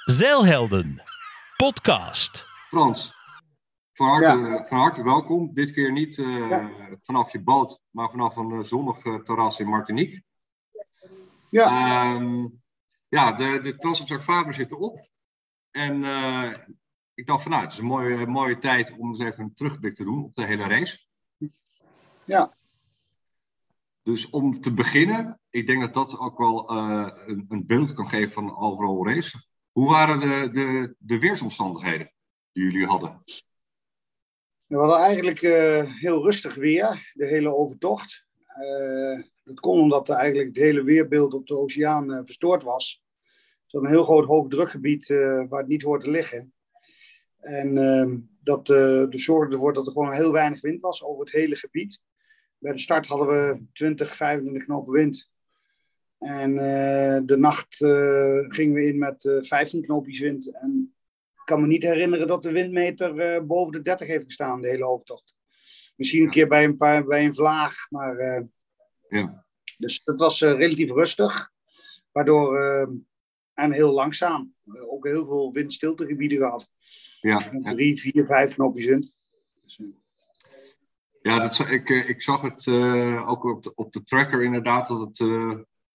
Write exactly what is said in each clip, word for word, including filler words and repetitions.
Zeilhelden, podcast. Frans, van harte, Ja. van harte welkom. Dit keer niet uh, Ja. vanaf je boot, maar vanaf een uh, zonnig uh, terras in Martinique. Ja. Um, ja, de, de Transatlantische zitten op. En uh, ik dacht van nou, het is een mooie, mooie tijd om eens even een terugblik te doen op de hele race. Ja. Dus om te beginnen, ik denk dat dat ook wel uh, een, een beeld kan geven van de overall race. Hoe waren de, de, de weersomstandigheden die jullie hadden? We hadden eigenlijk uh, heel rustig weer, de hele overtocht. Uh, dat kon omdat er eigenlijk het hele weerbeeld op de oceaan uh, verstoord was. Het was een heel groot hoogdrukgebied uh, waar het niet hoort te liggen. En uh, dat uh, dus zorgde ervoor dat er gewoon heel weinig wind was over het hele gebied. Bij de start hadden we twintig, vijfentwintig knopen wind. En uh, de nacht uh, gingen we in met uh, vijftien knoopjes wind. En ik kan me niet herinneren dat de windmeter uh, boven de dertig heeft gestaan, de hele overtocht. Misschien een keer bij een, paar, bij een vlaag, maar... Uh, ja. Dus het was uh, relatief rustig. Waardoor... Uh, en heel langzaam. Uh, ook heel veel windstiltegebieden gehad. Ja. Drie, vier, vijf knoopjes wind. Dus, uh, Ja, dat, ik, ik zag het uh, ook op de, op de tracker inderdaad, dat het uh,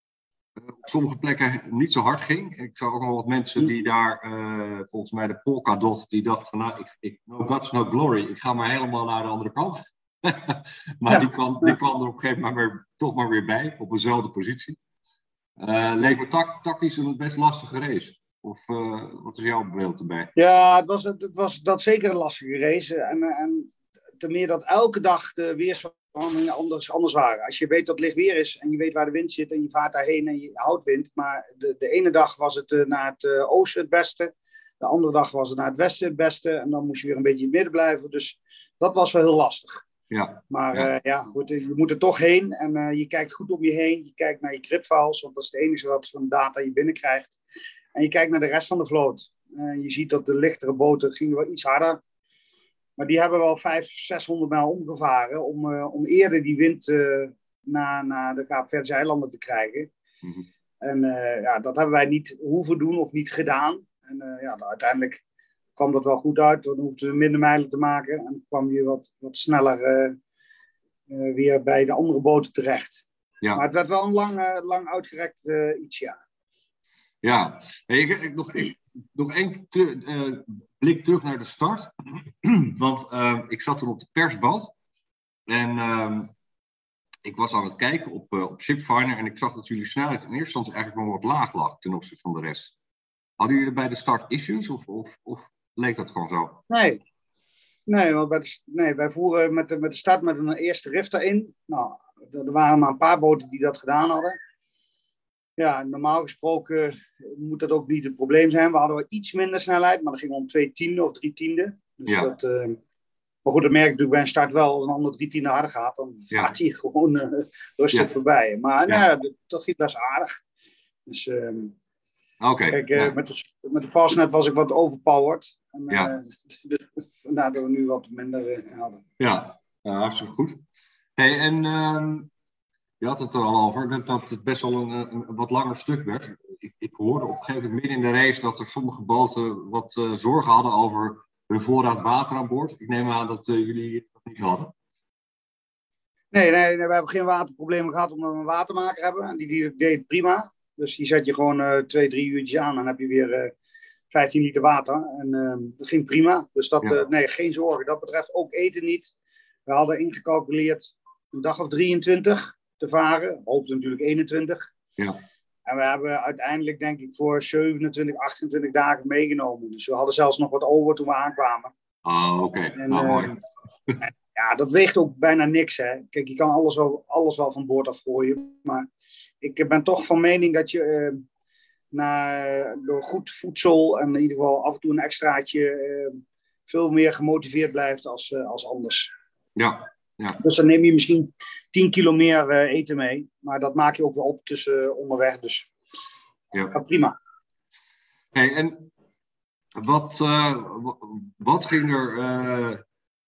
op sommige plekken niet zo hard ging. Ik zag ook nog wat mensen die daar, uh, volgens mij de Polkadot, die dachten van nou, ik, ik, no guts, no glory, ik ga maar helemaal naar de andere kant. maar ja. die, kwam, die kwam er op een gegeven moment weer, toch maar weer bij, op dezelfde positie. Uh, leek me tak, tactisch een best lastige race. Of uh, wat is jouw beeld erbij? Ja, het was, het was dat zeker een lastige race. En, en ten meer dat elke dag de weersveranderingen anders, anders waren. Als je weet dat het licht weer is en je weet waar de wind zit en je vaart daarheen en je houdt wind. Maar de, de ene dag was het uh, naar het uh, oosten het beste. De andere dag was het naar het westen het beste. En dan moest je weer een beetje in het midden blijven. Dus dat was wel heel lastig. Ja. Maar ja. Uh, ja, goed, je moet er toch heen. En uh, je kijkt goed om je heen. Je kijkt naar je gripfiles. Want dat is het enige wat van data je binnenkrijgt. En je kijkt naar de rest van de vloot. Uh, je ziet dat de lichtere boten gingen wel iets harder. Maar die hebben wel vijfhonderd, zeshonderd mijl omgevaren om, uh, om eerder die wind uh, naar, naar de Kaapverdische eilanden te krijgen. Mm-hmm. En uh, ja, dat hebben wij niet hoeven doen of niet gedaan. En uh, ja, uiteindelijk kwam dat wel goed uit. Dan hoefden we minder mijlen te maken. En kwam je wat, wat sneller uh, uh, weer bij de andere boten terecht. Ja. Maar het werd wel een lang, uh, lang uitgerekt uh, iets, ja. Ja, hey, ik, ik, nog, ik, nog één te, uh, blik terug naar de start. Want uh, ik zat toen op de persboot. En uh, ik was aan het kijken op, uh, op Shipfinder. En ik zag dat jullie snelheid in eerste instantie eigenlijk nog wat laag lag ten opzichte van de rest. Hadden jullie bij de start issues of, of, of leek dat gewoon zo? Nee, nee, want bij de, nee wij voeren met de, met de start met een eerste rift erin. Nou, er waren maar een paar boten die dat gedaan hadden. Ja, normaal gesproken moet dat ook niet het probleem zijn. We hadden wel iets minder snelheid, maar dat ging om twee tiende of drie tiende. Dus ja. dat, uh, maar goed, dat merk ik natuurlijk bij een start wel. Als een ander drie tiende harder gaat, dan gaat hij ja. gewoon uh, rustig ja. voorbij. Maar ja. nou, dat, dat ging best aardig. Dus um, okay. kijk, uh, ja. met, de, met de fastnet was ik wat overpowered. En, uh, ja. dus vandaar dat we nu wat minder uh, hadden. Ja, uh, hartstikke goed. Hey, en... Um... Je had het er al over, dat het best wel een, een, een wat langer stuk werd. Ik, ik hoorde op een gegeven moment midden in de race dat er sommige boten wat uh, zorgen hadden over hun voorraad water aan boord. Ik neem aan dat uh, jullie dat niet hadden. Nee, nee, nee, we hebben geen waterproblemen gehad omdat we een watermaker hebben. En die, die deed het prima. Dus die zet je gewoon uh, twee, drie uurtjes aan en dan heb je weer uh, vijftien liter water. En uh, dat ging prima. Dus dat, ja. uh, nee, geen zorgen. Dat betreft ook eten niet. We hadden ingecalculeerd een dag of drieëntwintig te varen. Hoopte natuurlijk eenentwintig. Ja. En we hebben uiteindelijk denk ik voor zevenentwintig, achtentwintig dagen meegenomen. Dus we hadden zelfs nog wat over toen we aankwamen. Oh, oké. Okay. Nou, uh, mooi. Ja, dat weegt ook bijna niks. Hè. Kijk, je kan alles wel, alles wel van boord afgooien. Maar ik ben toch van mening dat je uh, na, door goed voedsel en in ieder geval af en toe een extraatje uh, veel meer gemotiveerd blijft als, uh, als anders. Ja. Ja. Dus dan neem je misschien tien kilo meer uh, eten mee. Maar dat maak je ook wel op tussen uh, onderweg. Dus ja. Ja, prima. Hey, en wat, uh, wat ging er uh,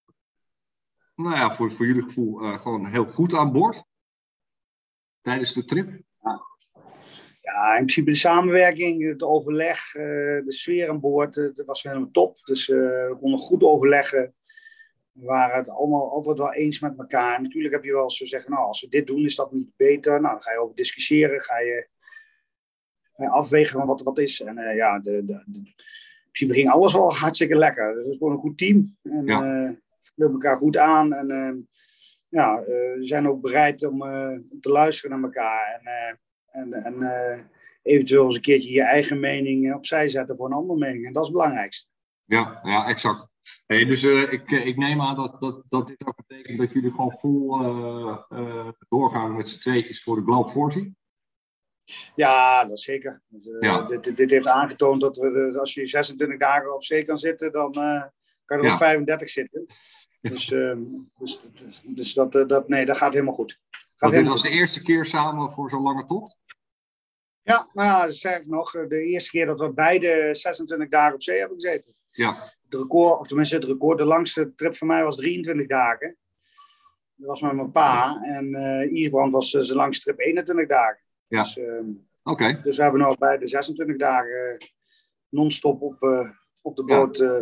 nou ja, voor, voor jullie gevoel uh, gewoon heel goed aan boord? Tijdens de trip? Ja, ja Ja, in principe de samenwerking, het overleg, uh, de sfeer aan boord, uh, dat was helemaal top. Dus uh, we konden goed overleggen. We waren het allemaal altijd wel eens met elkaar. En natuurlijk heb je wel eens zeggen, nou, als we dit doen, is dat niet beter. Nou, dan ga je over discussiëren, ga je, ga je afwegen van wat wat is. En uh, ja, de, de, de, in principe ging alles wel hartstikke lekker. Dus het is gewoon een goed team. En ja. uh, we vullen elkaar goed aan. En uh, ja, uh, we zijn ook bereid om uh, te luisteren naar elkaar. En, uh, en, en uh, eventueel eens een keertje je eigen mening opzij zetten voor een andere mening. En dat is het belangrijkste. Ja, ja, exact. Hey, dus uh, ik, ik neem aan dat, dat, dat dit ook betekent dat jullie gewoon vol uh, uh, doorgaan met z'n tweetjes voor de Globe veertig. Ja, dat zeker. Dus, uh, ja. dit, dit heeft aangetoond dat we, als je zesentwintig dagen op zee kan zitten, dan uh, kan je er ja. op vijfendertig zitten. Dus, uh, dus, dus dat, dat, nee, dat gaat helemaal goed. Gaat dit was goed. De eerste keer samen voor zo'n lange tocht? Ja, nou ja, dat zeg ik nog. De eerste keer dat we beide zesentwintig dagen op zee hebben gezeten. Ja. Het record, of tenminste het record, de langste trip van mij was drieëntwintig dagen. Dat was met mijn pa. En uh, Ierbrand was uh, zijn langste trip eenentwintig dagen. Ja. Dus, uh, okay. dus we hebben nog bij de zesentwintig dagen uh, non-stop op, uh, op de boot uh,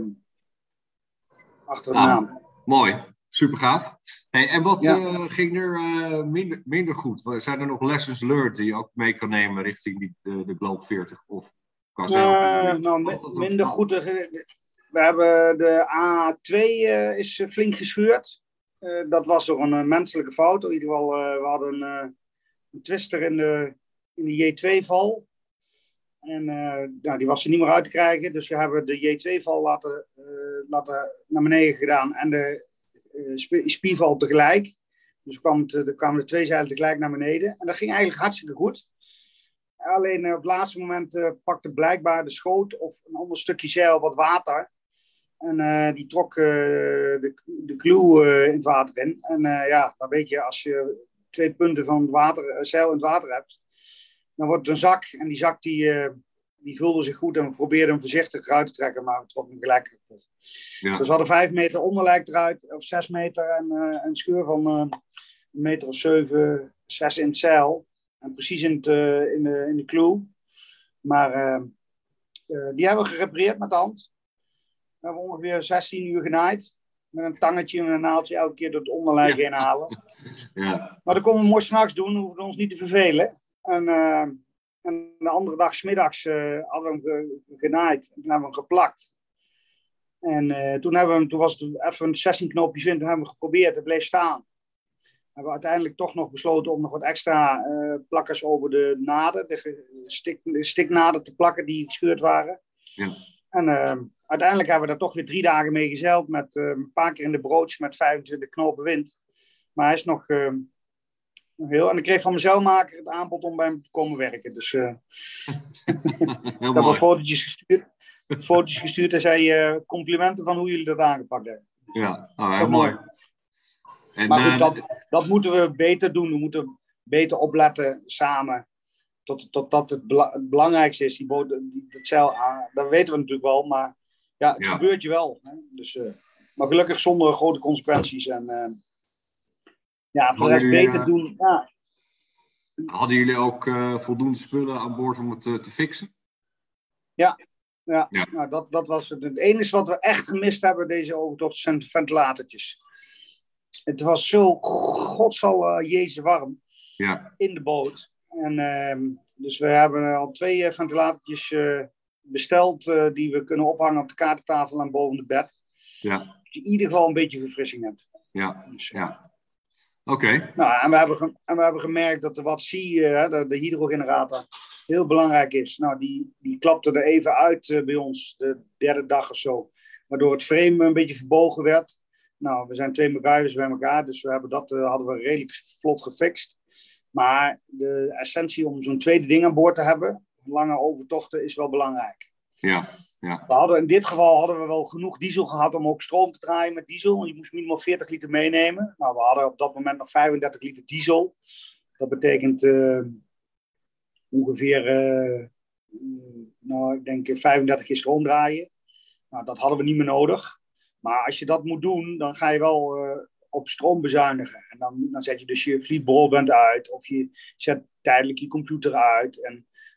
achter de naam. Ah, mooi, super gaaf. Hey, en wat ja. uh, ging er uh, minder, minder goed? Zijn er nog lessons learned die je ook mee kan nemen richting die, de, de Globe veertig? Of kan uh, nou, mi- minder goed. We hebben de A twee uh, is flink gescheurd. Uh, dat was door een uh, menselijke fout. In ieder geval, uh, we hadden uh, een twister in de, in de J twee val. En uh, nou, die was er niet meer uit te krijgen. Dus we hebben de J twee val laten, uh, laten naar beneden gedaan. En de uh, sp- spieval tegelijk. Dus kwam het, er kwamen de twee zeilen tegelijk naar beneden. En dat ging eigenlijk hartstikke goed. Alleen uh, op het laatste moment uh, pakte blijkbaar de schoot of een ander stukje zeil wat water. En uh, die trok uh, de, de clue uh, in het water in. En uh, ja, dan weet je, als je twee punten van het water, uh, zeil in het water hebt, dan wordt het een zak. En die zak die, uh, die vulde zich goed en we probeerden hem voorzichtig eruit te trekken, maar we trokken hem gelijk kapot. Ja. Dus we hadden vijf meter onderlijk eruit, of zes meter en uh, een scheur van uh, een meter of zeven, zes in het zeil. En precies in, het, uh, in, de, in de clue. Maar uh, uh, die hebben we gerepareerd met de hand. We hebben ongeveer zestien uur genaaid. Met een tangetje en een naaldje elke keer door het onderlijf heen halen. Ja. Maar dat konden we mooi 's nachts doen. We hoefden ons niet te vervelen. En, uh, en de andere dag 's middags uh, hadden we hem genaaid. En toen hebben we hem geplakt. En uh, toen, hebben we hem, toen was het even een zestien knoopje vinden. Toen hebben we geprobeerd. Het bleef staan. We hebben uiteindelijk toch nog besloten om nog wat extra uh, plakkers over de naden. De, stik, de stiknaden te plakken die gescheurd waren. Ja. En uh, uiteindelijk hebben we daar toch weer drie dagen mee gezeild. Met uh, een paar keer in de broodjes met vijfentwintig knopen wind. Maar hij is nog, uh, nog heel... En ik kreeg van mijn zeilmaker het aanbod om bij hem te komen werken. Dus uh, ik heb wat fotootjes gestuurd. Fotootjes gestuurd en zei uh, complimenten van hoe jullie dat aangepakt hebben. Ja, oh, heel mooi. mooi. En, maar goed, uh, dat, dat moeten we beter doen. We moeten beter opletten samen. Tot, tot dat het, bela- het belangrijkste is. Die boot, die, dat zeil aan, dat weten we natuurlijk wel. Maar ja, het ja. gebeurt je wel. Hè? Dus, uh, maar gelukkig zonder grote consequenties. En uh, ja, voor de rest beter uh, doen. Ja. Hadden jullie ook uh, voldoende spullen aan boord om het uh, te fixen? Ja. Ja, ja. Nou, dat, dat was het. Het enige wat we echt gemist hebben deze overtocht zijn de ventilatortjes. Het was zo godsal uh, jezus warm ja. in de boot. En, uh, dus we hebben al twee uh, ventilatortjes uh, besteld uh, die we kunnen ophangen op de kaartentafel en boven het bed. Ja. Dat je in ieder geval een beetje verfrissing hebt. Ja, dus, uh, ja. Oké. Okay. Nou, en we, hebben ge- en we hebben gemerkt dat de Wattsie, uh, de, de hydrogenerator, heel belangrijk is. Nou, die, die klapte er even uit uh, bij ons, de derde dag of zo. Waardoor het frame een beetje verbogen werd. Nou, we zijn twee MacGyvers bij elkaar, dus we hebben dat uh, hadden we redelijk vlot gefixt. Maar de essentie om zo'n tweede ding aan boord te hebben, lange overtochten, is wel belangrijk. Ja, ja. We hadden, in dit geval hadden we wel genoeg diesel gehad om ook stroom te draaien met diesel. Want je moest minimaal veertig liter meenemen. Nou, we hadden op dat moment nog vijfendertig liter diesel. Dat betekent uh, ongeveer, uh, nou, ik denk vijfendertig keer stroom draaien. Nou, dat hadden we niet meer nodig. Maar als je dat moet doen, dan ga je wel uh, op stroom bezuinigen. En dan, dan zet je dus je fleet broadband uit. Of je zet tijdelijk je computer uit. En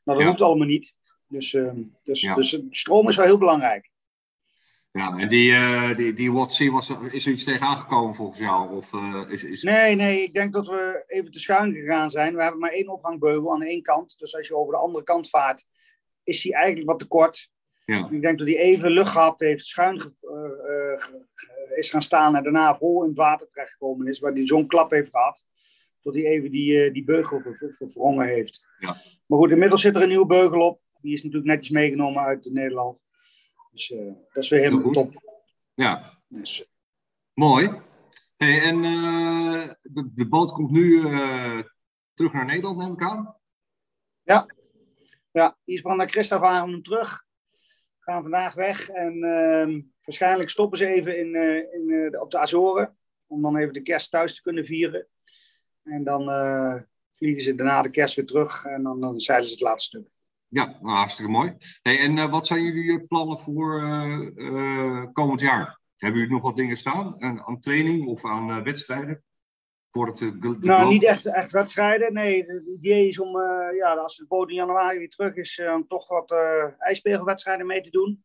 dat ja. hoeft allemaal niet. Dus, uh, dus, ja. dus stroom is wel heel belangrijk. Ja, en die, uh, die, die Watt-C, was, is er iets tegenaan gekomen volgens jou? Of, uh, is, is... Nee, nee, ik denk dat we even te schuin gegaan zijn. We hebben maar één ophangbeugel aan de ene kant. Dus als je over de andere kant vaart, is die eigenlijk wat te kort. Ja. Ik denk dat hij even lucht gehad heeft, schuin ge, uh, uh, is gaan staan en daarna vol in het water terechtgekomen is, waar hij zo'n klap heeft gehad, tot hij even die, uh, die beugel ver, ver, verwrongen heeft. Ja. Maar goed, inmiddels zit er een nieuwe beugel op. Die is natuurlijk netjes meegenomen uit Nederland. Dus uh, dat is weer helemaal top. Ja. Dus, uh, mooi. Hey, en uh, de, de boot komt nu uh, terug naar Nederland, neem ik aan? Ja. Ja, Isbrand en Christa varen hem terug. Gaan vandaag weg. En uh, waarschijnlijk stoppen ze even in, uh, in, uh, de, op de Azoren. Om dan even de kerst thuis te kunnen vieren. En dan uh, vliegen ze daarna de kerst weer terug. En dan, dan zeilen ze het laatste stuk. Ja, nou, hartstikke mooi. Hey, en uh, wat zijn jullie plannen voor uh, uh, komend jaar? Hebben jullie nog wat dingen staan? Aan, aan training of aan uh, wedstrijden? Voor het, uh, de nou, niet echt, echt wedstrijden. Nee, het idee is om, uh, ja, als de boot in januari weer terug is, uh, toch wat uh, ijspegelwedstrijden mee te doen.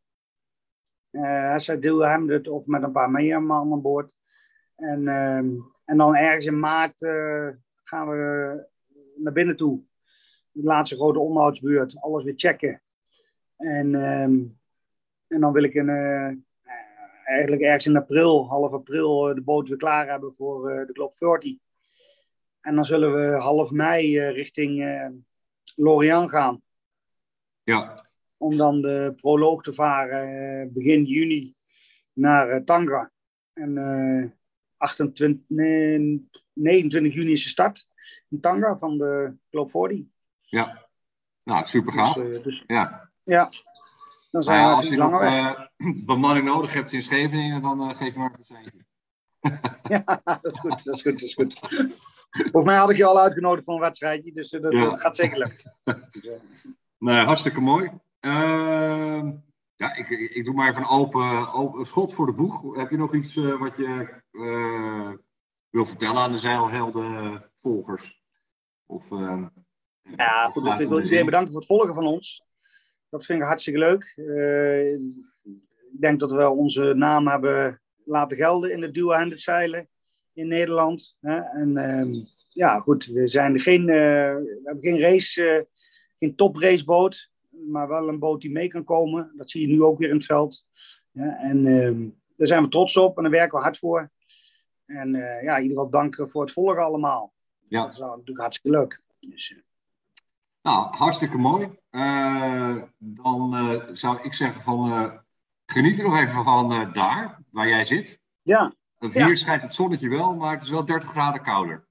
Uh, zij deelden hem het of met een paar meer man aan boord. En, uh, en dan ergens in maart uh, gaan we naar binnen toe. De laatste grote onderhoudsbeurt. Alles weer checken. En, um, en dan wil ik in, uh, eigenlijk ergens in april, half april, uh, de boot weer klaar hebben voor uh, de Globe dertig. En dan zullen we half mei uh, richting uh, Lorient gaan. Ja. Om dan de proloog te varen uh, begin juni naar uh, Tangra. En uh, achtentwintig, nee, negenentwintig juni is de start in Tangra van de Globe dertig. Ja, nou super gaaf. Dus, uh, dus, ja. ja, dan zijn nou ja, we als je langer nog weg. Uh, bemanning nodig hebt in Scheveningen, dan uh, geef maar een zeker. Ja, dat is goed, dat is goed, dat is goed. Volgens mij had ik je al uitgenodigd voor een wedstrijdje, dus uh, dat, ja. dat gaat zeker lukken. Nee, hartstikke mooi. Uh, ja, ik, ik, ik doe maar even een open, open schot voor de boeg. Heb je nog iets uh, wat je uh, wil vertellen aan de zeilhelden volgers? Of, uh, ja, goed, ik wil iedereen bedanken voor het volgen van ons. Dat vind ik hartstikke leuk. Uh, ik denk dat we onze naam hebben laten gelden in de dual-handed zeilen in Nederland. Hè? En uh, ja, goed, we zijn geen, uh, we hebben geen race, uh, geen topraceboot, maar wel een boot die mee kan komen. Dat zie je nu ook weer in het veld. Ja, en uh, daar zijn we trots op en daar werken we hard voor. En uh, ja, in ieder geval dank voor het volgen allemaal. Ja. Dat is natuurlijk hartstikke leuk. Dus, uh, nou, hartstikke mooi. Uh, dan uh, zou ik zeggen van uh, geniet er nog even van uh, daar, waar jij zit. Ja. Want hier ja. schijnt het zonnetje wel, maar het is wel dertig graden kouder.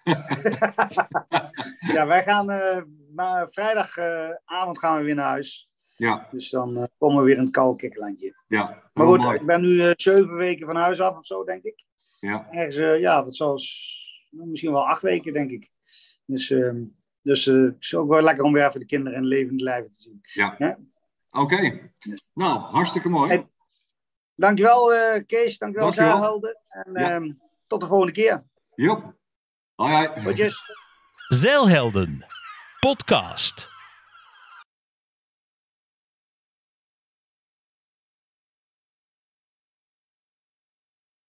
Ja, wij gaan uh, maar vrijdagavond uh, gaan we weer naar huis. Ja. Dus dan uh, komen we weer in het koude kikkerlandje. Ja. Maar goed, mooi. ik ben nu uh, zeven weken van huis af of zo, denk ik. Ja. Ergens, uh, ja, dat zal misschien wel acht weken, denk ik. Dus, uh, dus uh, het is ook wel lekker om weer even de kinderen in levende lijven te zien. Ja. ja? Oké. Okay. Nou, hartstikke mooi. Hey, dankjewel uh, Kees, dankjewel, dankjewel. Zeilhelden. En ja. uh, tot de volgende keer. Jop. Hoi hoi. Goedjes. Zeilhelden podcast.